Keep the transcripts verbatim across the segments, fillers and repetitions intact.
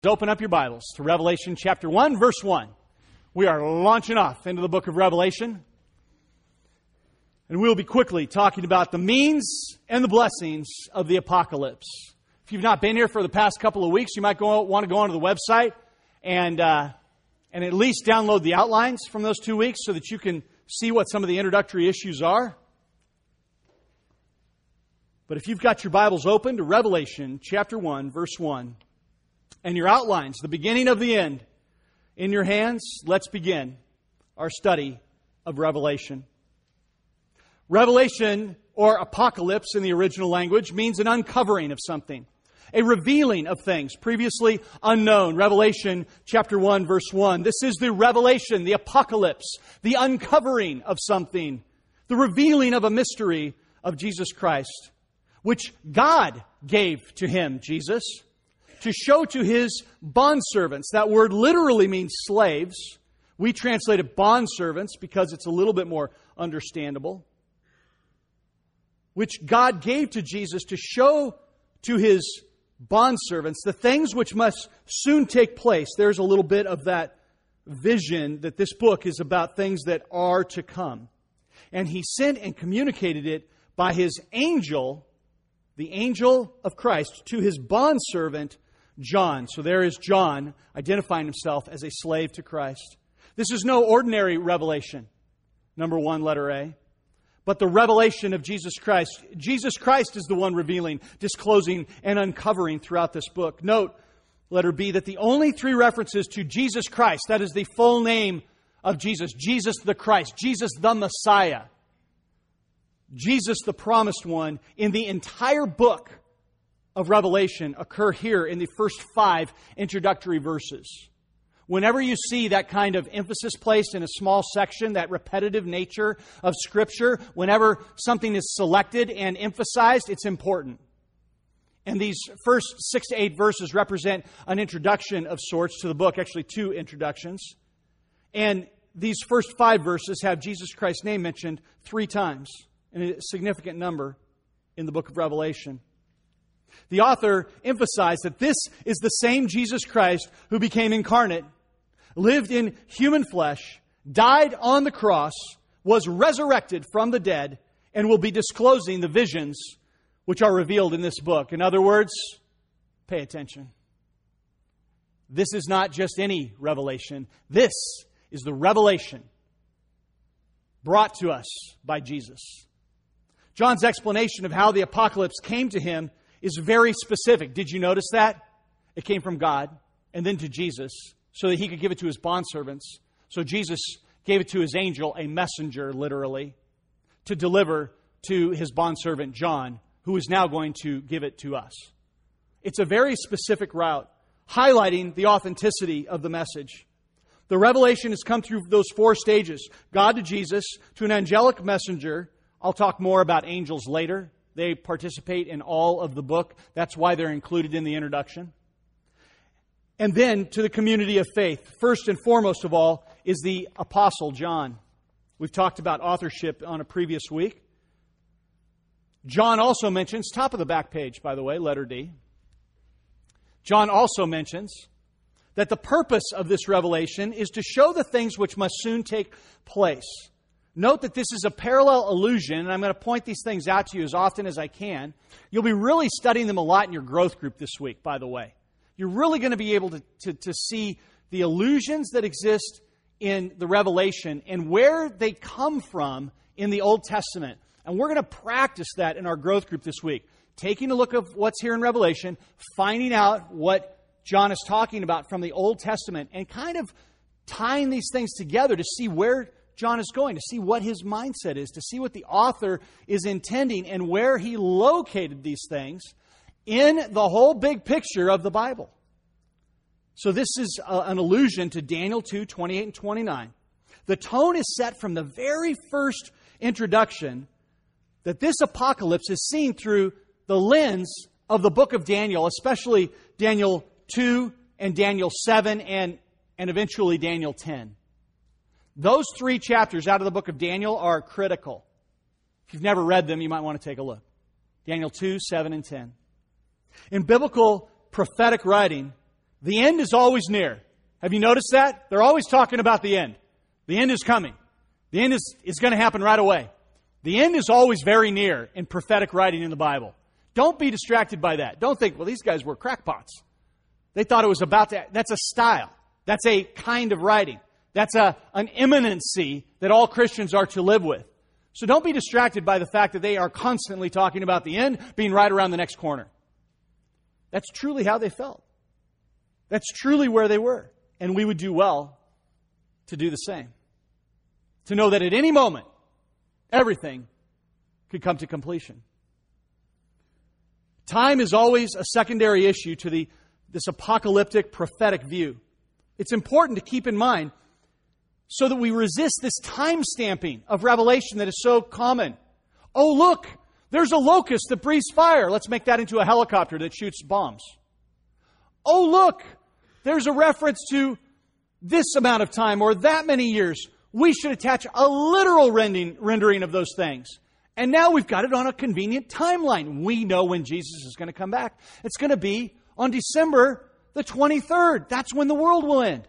Open up your Bibles to Revelation chapter one, verse one. We are launching off into the book of Revelation. And we'll be quickly talking about the means and the blessings of the apocalypse. If you've not been here for the past couple of weeks, you might go, want to go onto the website and, uh, and at least download the outlines from those two weeks so that you can see what some of the introductory issues are. But if you've got your Bibles open to Revelation chapter one, verse one, and your outlines, the beginning of the end, in your hands, let's begin our study of Revelation. Revelation, or apocalypse in the original language, means an uncovering of something, a revealing of things previously unknown. Revelation chapter one, verse one. This is the revelation, the apocalypse, the uncovering of something, the revealing of a mystery of Jesus Christ, which God gave to Him, Jesus, to show to His bondservants. That word literally means slaves. We translate it bondservants because it's a little bit more understandable. Which God gave to Jesus to show to His bondservants the things which must soon take place. There's a little bit of that vision that this book is about things that are to come. And He sent and communicated it by His angel, the angel of Christ, to His bondservant John. So there is John identifying himself as a slave to Christ. This is no ordinary revelation. Number one, letter A. But the revelation of Jesus Christ. Jesus Christ is the one revealing, disclosing, and uncovering throughout this book. Note, letter B, that the only three references to Jesus Christ, that is the full name of Jesus, Jesus the Christ, Jesus the Messiah, Jesus the promised one, in the entire book of Revelation occur here in the first five introductory verses. Whenever you see that kind of emphasis placed in a small section, that repetitive nature of Scripture, whenever something is selected and emphasized, it's important. And these first six to eight verses represent an introduction of sorts to the book, actually two introductions. And these first five verses have Jesus Christ's name mentioned three times, in a significant number in the book of Revelation. The author emphasized that this is the same Jesus Christ who became incarnate, lived in human flesh, died on the cross, was resurrected from the dead, and will be disclosing the visions which are revealed in this book. In other words, pay attention. This is not just any revelation. This is the revelation brought to us by Jesus. John's explanation of how the apocalypse came to him is very specific. Did you notice that? It came from God and then to Jesus so that He could give it to His bondservants. So Jesus gave it to His angel, a messenger, literally, to deliver to His bondservant John, who is now going to give it to us. It's a very specific route, highlighting the authenticity of the message. The revelation has come through those four stages. God to Jesus, to an angelic messenger. I'll talk more about angels later. They participate in all of the book. That's why they're included in the introduction. And then to the community of faith. First and foremost of all is the Apostle John. We've talked about authorship on a previous week. John also mentions, top of the back page, by the way, letter D. John also mentions that the purpose of this revelation is to show the things which must soon take place. Note that this is a parallel allusion, and I'm going to point these things out to you as often as I can. You'll be really studying them a lot in your growth group this week, by the way. You're really going to be able to, to, to see the allusions that exist in the Revelation and where they come from in the Old Testament. And we're going to practice that in our growth group this week. Taking a look at what's here in Revelation, finding out what John is talking about from the Old Testament, and kind of tying these things together to see where John is going, to see what his mindset is, to see what the author is intending and where he located these things in the whole big picture of the Bible. So this is a, an allusion to Daniel two, twenty-eight and twenty-nine. The tone is set from the very first introduction that this apocalypse is seen through the lens of the book of Daniel, especially Daniel two and Daniel seven and, and eventually Daniel ten. Those three chapters out of the book of Daniel are critical. If you've never read them, you might want to take a look. Daniel two, seven, and ten. In biblical prophetic writing, The end is always near. Have you noticed that? They're always talking about the end. The end is coming. The end is, is going to happen right away. The end is always very near in prophetic writing in the Bible. Don't be distracted by that. Don't think, well, these guys were crackpots. They thought it was about to... That's a style. That's a kind of writing. That's a, an imminency that all Christians are to live with. So don't be distracted by the fact that they are constantly talking about the end being right around the next corner. That's truly how they felt. That's truly where they were. And we would do well to do the same. To know that at any moment, everything could come to completion. Time is always a secondary issue to the, this apocalyptic prophetic view. It's important to keep in mind so that we resist this time stamping of Revelation that is so common. Oh, look, there's a locust that breathes fire. Let's make that into a helicopter that shoots bombs. Oh, look, there's a reference to this amount of time or that many years. We should attach a literal rendering, rendering of those things. And now we've got it on a convenient timeline. We know when Jesus is going to come back. It's going to be on December the twenty-third. That's when the world will end.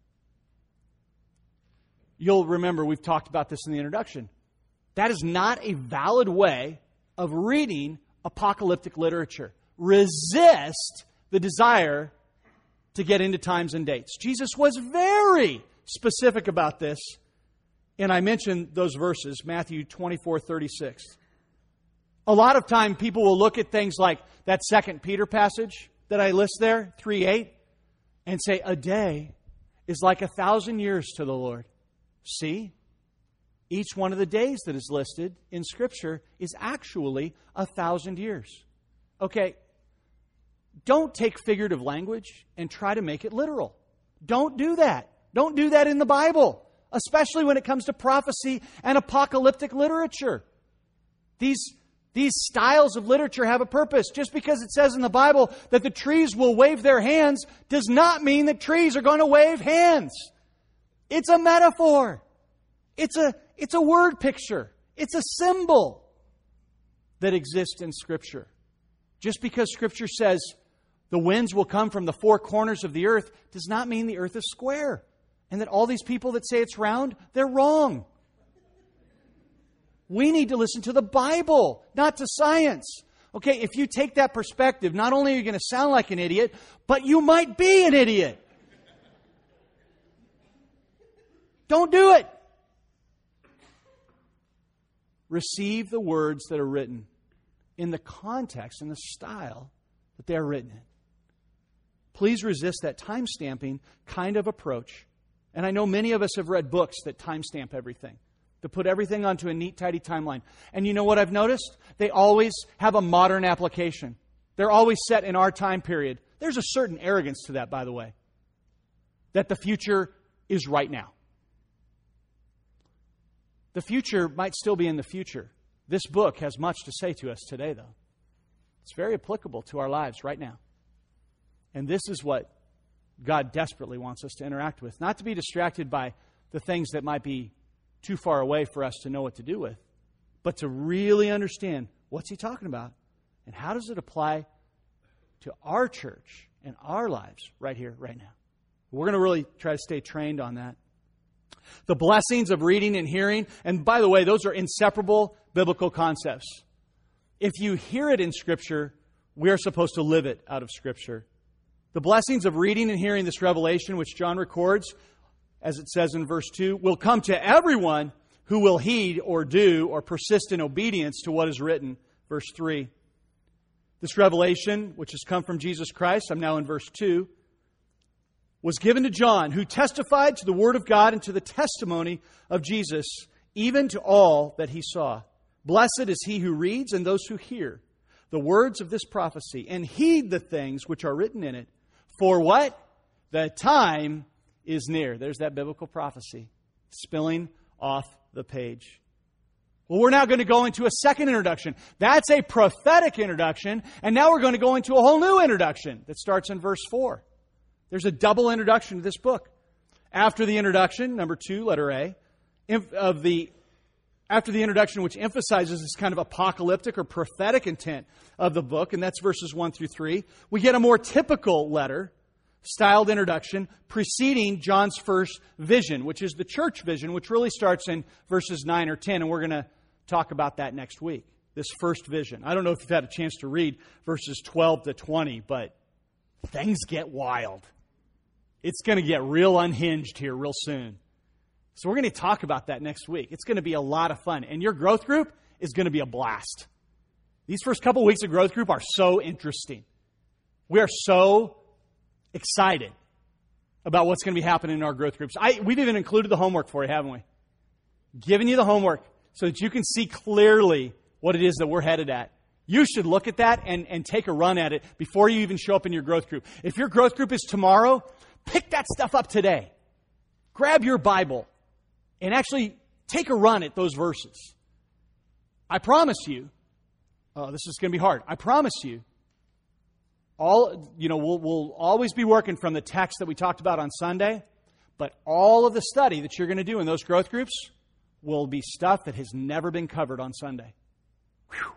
You'll remember we've talked about this in the introduction. That is not a valid way of reading apocalyptic literature. Resist the desire to get into times and dates. Jesus was very specific about this. And I mentioned those verses, Matthew twenty-four thirty-six. A lot of time people will look at things like that Second Peter passage that I list there, three eight, and say, a day is like a thousand years to the Lord. See? Each one of the days that is listed in Scripture is actually a thousand years. Okay, don't take figurative language and try to make it literal. Don't do that. Don't do that in the Bible, especially when it comes to prophecy and apocalyptic literature. These, these styles of literature have a purpose. Just because it says in the Bible that the trees will wave their hands does not mean that trees are going to wave hands. It's a metaphor. It's a, it's a word picture. It's a symbol that exists in Scripture. Just because Scripture says the winds will come from the four corners of the earth does not mean the earth is square. And that all these people that say it's round, they're wrong. We need to listen to the Bible, not to science. Okay, if you take that perspective, not only are you going to sound like an idiot, but you might be an idiot. Don't do it. Receive the words that are written in the context and the style that they are written in. Please resist that time-stamping kind of approach. And I know many of us have read books that timestamp everything, to put everything onto a neat, tidy timeline. And you know what I've noticed? They always have a modern application. They're always set in our time period. There's a certain arrogance to that, by the way, that the future is right now. The future might still be in the future. This book has much to say to us today, though. It's very applicable to our lives right now. And this is what God desperately wants us to interact with. Not to be distracted by the things that might be too far away for us to know what to do with, but to really understand what's He talking about and how does it apply to our church and our lives right here, right now. We're going to really try to stay trained on that. The blessings of reading and hearing, and by the way, those are inseparable biblical concepts. If you hear it in Scripture, we are supposed to live it out of Scripture. The blessings of reading and hearing this revelation, which John records, as it says in verse two, will come to everyone who will heed or do or persist in obedience to what is written. Verse three. This revelation, which has come from Jesus Christ, I'm now in verse two, was given to John, who testified to the Word of God and to the testimony of Jesus, even to all that he saw. Blessed is he who reads and those who hear the words of this prophecy and heed the things which are written in it. For what? The time is near. There's that biblical prophecy spilling off the page. Well, we're now going to go into a second introduction. That's a prophetic introduction. And now we're going to go into a whole new introduction that starts in verse four. There's a double introduction to this book. After the introduction, number two, letter A, of the after the introduction, which emphasizes this kind of apocalyptic or prophetic intent of the book, and that's verses one through three, we get a more typical letter styled introduction preceding John's first vision, which is the church vision, which really starts in verses nine or ten, and we're going to talk about that next week, this first vision. I don't know if you've had a chance to read verses twelve to twenty, but things get wild. It's going to get real unhinged here real soon. So we're going to talk about that next week. It's going to be a lot of fun, and your growth group is going to be a blast. These first couple weeks of growth group are so interesting. We are so excited about what's going to be happening in our growth groups. I, we've even included the homework for you, haven't we? Given you the homework so that you can see clearly what it is that we're headed at. You should look at that and, and take a run at it before you even show up in your growth group. If your growth group is tomorrow, pick that stuff up today. Grab your Bible and actually take a run at those verses. I promise you, oh, this is going to be hard. I promise you, all you know, we'll, we'll always be working from the text that we talked about on Sunday, but all of the study that you're going to do in those growth groups will be stuff that has never been covered on Sunday. Whew.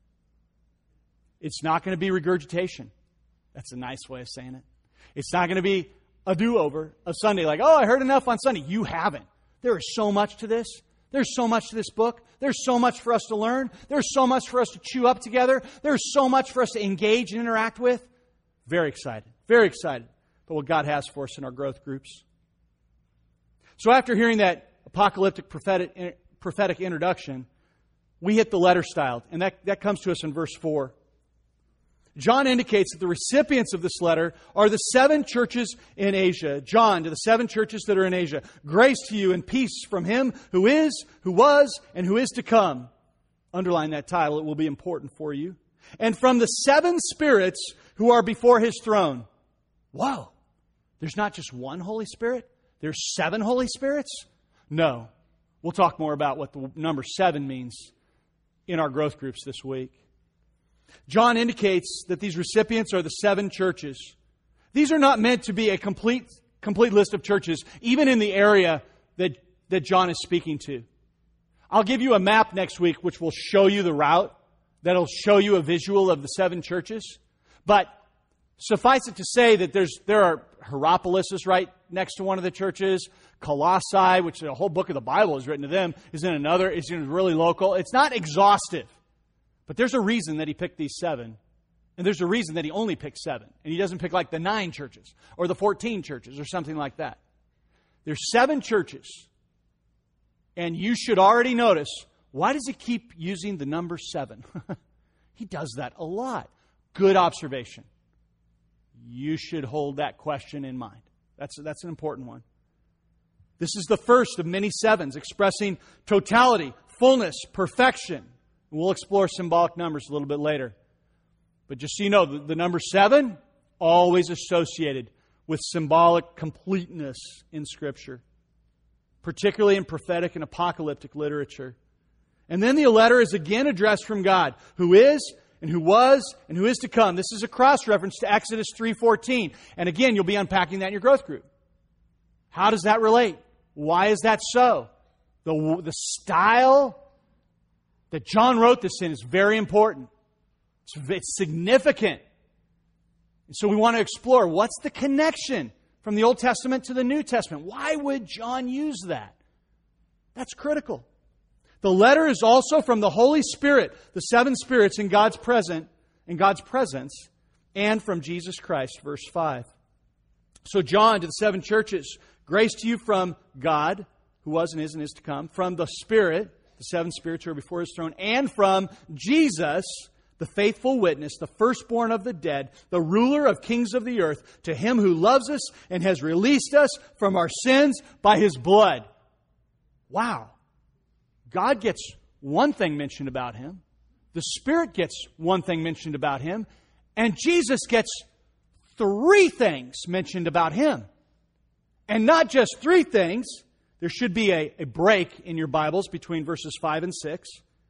It's not going to be regurgitation. That's a nice way of saying it. It's not going to be a do-over of Sunday, like, oh, I heard enough on Sunday. You haven't. There is so much to this. There's so much to this book. There's so much for us to learn. There's so much for us to chew up together. There's so much for us to engage and interact with. Very excited. Very excited about what God has for us in our growth groups. So after hearing that apocalyptic prophetic, prophetic introduction, we hit the letter styled. And that, that comes to us in verse four. John indicates that the recipients of this letter are the seven churches in Asia. John, to the seven churches that are in Asia, grace to you and peace from Him who is, who was, and who is to come. Underline that title. It will be important for you. And from the seven spirits who are before His throne. Whoa. There's not just one Holy Spirit. There's seven Holy Spirits? No. We'll talk more about what the number seven means in our growth groups this week. John indicates that these recipients are the seven churches. These are not meant to be a complete, complete list of churches, even in the area that, that John is speaking to. I'll give you a map next week which will show you the route, that'll show you a visual of the seven churches. But suffice it to say that there's there are Hierapolis is right next to one of the churches. Colossae, which the whole book of the Bible is written to them, is in another. It's really local. It's not exhaustive. But there's a reason that he picked these seven. And there's a reason that he only picked seven. And he doesn't pick like the nine churches or the fourteen churches or something like that. There's seven churches. And you should already notice, why does he keep using the number seven? He does that a lot. Good observation. You should hold that question in mind. That's, that's an important one. This is the first of many sevens expressing totality, fullness, perfection. We'll explore symbolic numbers a little bit later. But just so you know, the, the number seven, always associated with symbolic completeness in Scripture, particularly in prophetic and apocalyptic literature. And then the letter is again addressed from God, who is, and who was, and who is to come. This is a cross-reference to Exodus three fourteen. And again, you'll be unpacking that in your growth group. How does that relate? Why is that so? The, the style that John wrote this in is very important. It's, it's significant. And so we want to explore, what's the connection from the Old Testament to the New Testament? Why would John use that? That's critical. The letter is also from the Holy Spirit, the seven spirits in God's present, in God's presence, and from Jesus Christ, verse five. So John, to the seven churches, grace to you from God, who was and is and is to come, from the Spirit, the seven spirits who are before His throne, and from Jesus, the faithful witness, the firstborn of the dead, the ruler of kings of the earth, to Him who loves us and has released us from our sins by His blood. Wow. God gets one thing mentioned about Him. The Spirit gets one thing mentioned about Him. And Jesus gets three things mentioned about Him. And not just three things. There should be a, a break in your Bibles between verses five and six.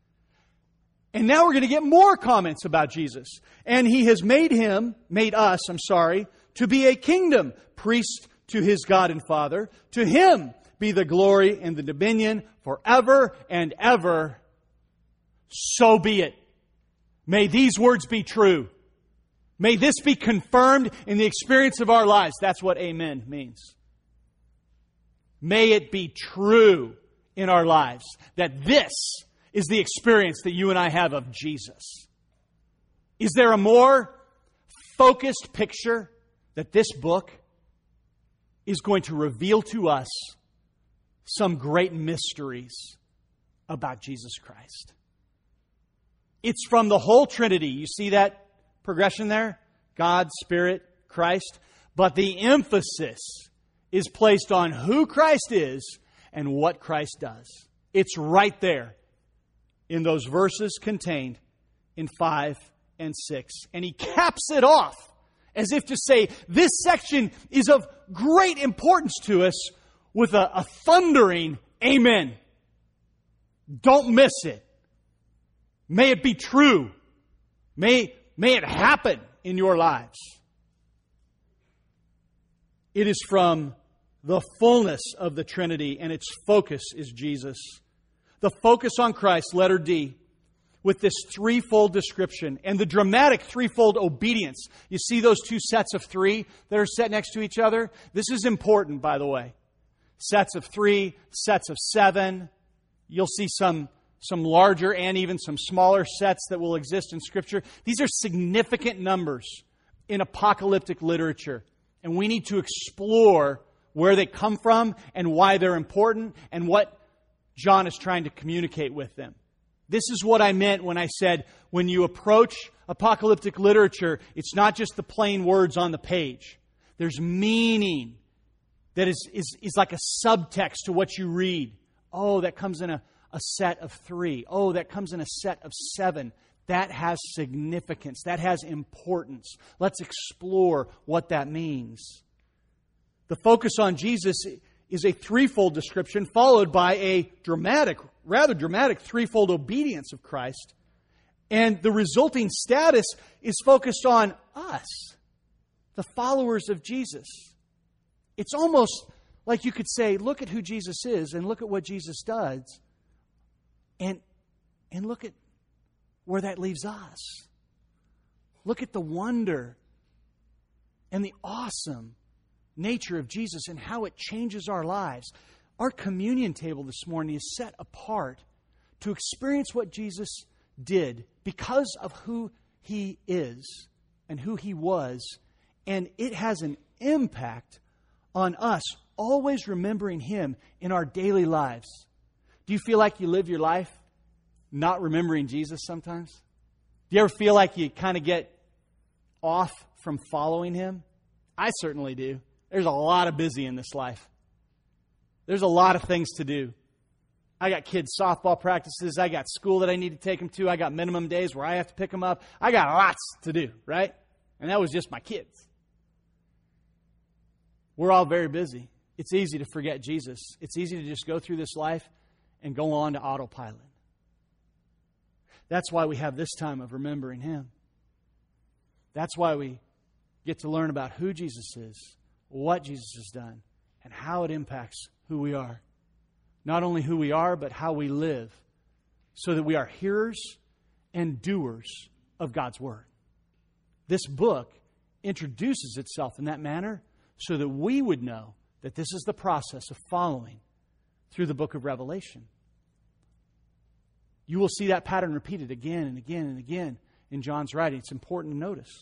And now we're going to get more comments about Jesus. And He has made Him, made us, I'm sorry, to be a kingdom, priest to His God and Father. To Him be the glory and the dominion forever and ever. So be it. May these words be true. May this be confirmed in the experience of our lives. That's what amen means. May it be true in our lives that this is the experience that you and I have of Jesus. Is there a more focused picture that this book is going to reveal to us some great mysteries about Jesus Christ? It's from the whole Trinity. You see that progression there? God, Spirit, Christ. But the emphasis is placed on who Christ is and what Christ does. It's right there in those verses contained in five and six. And he caps it off as if to say, this section is of great importance to us with a, a thundering amen. Don't miss it. May it be true. May, may it happen in your lives. It is from the fullness of the Trinity, and its focus is Jesus. The focus on Christ, letter D, with this threefold description and the dramatic threefold obedience. You see those two sets of three that are set next to each other? This is important, by the way. Sets of three, sets of seven. You'll see some, some larger and even some smaller sets that will exist in Scripture. These are significant numbers in apocalyptic literature. And we need to explore where they come from and why they're important and what John is trying to communicate with them. This is what I meant when I said when you approach apocalyptic literature, it's not just the plain words on the page. There's meaning that is, is, is like a subtext to what you read. Oh, that comes in a, a set of three. Oh, that comes in a set of seven. That has significance. That has importance. Let's explore what that means. The focus on Jesus is a threefold description followed by a dramatic, rather dramatic threefold obedience of Christ. And the resulting status is focused on us, the followers of Jesus. It's almost like you could say, look at who Jesus is and look at what Jesus does. And, and look at where that leaves us. Look at the wonder and the awesome nature of Jesus and how it changes our lives. Our communion table this morning is set apart to experience what Jesus did because of who He is and who He was. And it has an impact on us, always remembering Him in our daily lives. Do you feel like you live your life not remembering Jesus sometimes? Do you ever feel like you kind of get off from following Him? I certainly do. There's a lot of busy in this life. There's a lot of things to do. I got kids' softball practices. I got school that I need to take them to. I got minimum days where I have to pick them up. I got lots to do, right? And that was just my kids. We're all very busy. It's easy to forget Jesus. It's easy to just go through this life and go on to autopilot. That's why we have this time of remembering Him. That's why we get to learn about who Jesus is, what Jesus has done, and how it impacts who we are. Not only who we are, but how we live, so that we are hearers and doers of God's Word. This book introduces itself in that manner so that we would know that this is the process of following through the book of Revelation. You will see that pattern repeated again and again and again in John's writing. It's important to notice.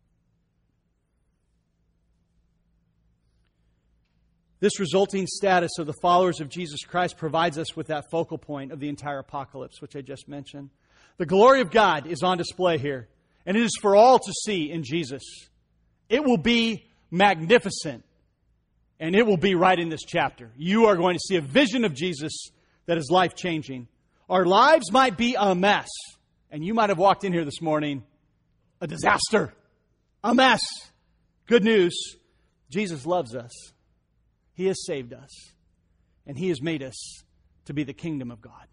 This resulting status of the followers of Jesus Christ provides us with that focal point of the entire apocalypse, which I just mentioned. The glory of God is on display here, and it is for all to see in Jesus. It will be magnificent, and it will be right in this chapter. You are going to see a vision of Jesus that is life-changing. Our lives might be a mess, and you might have walked in here this morning, a disaster, a mess. Good news, Jesus loves us. He has saved us, and He has made us to be the kingdom of God.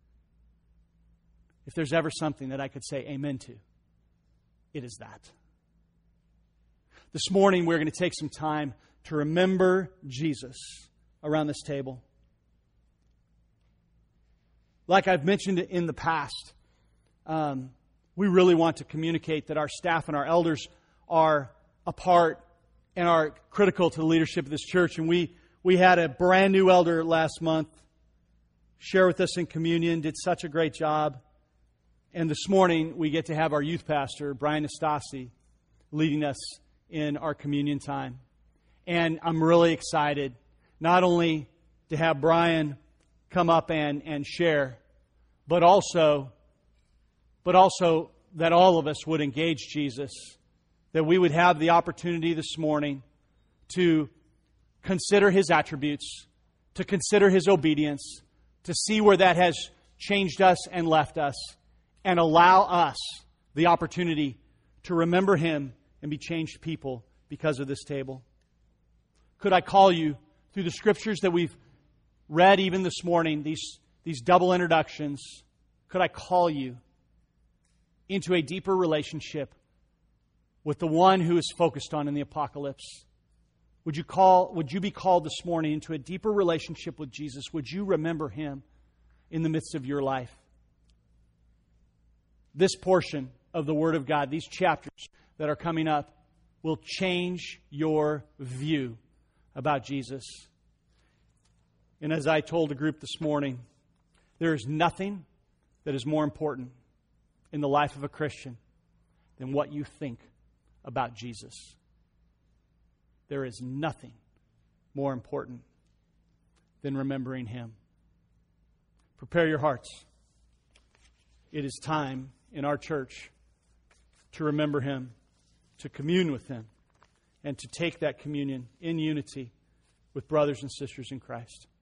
If there's ever something that I could say amen to, it is that. This morning, we're going to take some time to remember Jesus around this table. Like I've mentioned in the past, um, we really want to communicate that our staff and our elders are a part and are critical to the leadership of this church. And we, we had a brand new elder last month share with us in communion, did such a great job. And this morning we get to have our youth pastor, Brian Nastasi, leading us in our communion time. And I'm really excited not only to have Brian come up and, and share, but also, but also that all of us would engage Jesus, that we would have the opportunity this morning to consider His attributes, to consider His obedience, to see where that has changed us and left us, and allow us the opportunity to remember Him and be changed people because of this table. Could I call you through the Scriptures that we've read even this morning, these, these double introductions, could I call you into a deeper relationship with the one who is focused on in the apocalypse? Would you call, would you be called this morning into a deeper relationship with Jesus? Would you remember Him in the midst of your life? This portion of the Word of God, these chapters that are coming up, will change your view about Jesus. And as I told the group this morning, there is nothing that is more important in the life of a Christian than what you think about Jesus. There is nothing more important than remembering Him. Prepare your hearts. It is time in our church to remember Him, to commune with Him, and to take that communion in unity with brothers and sisters in Christ.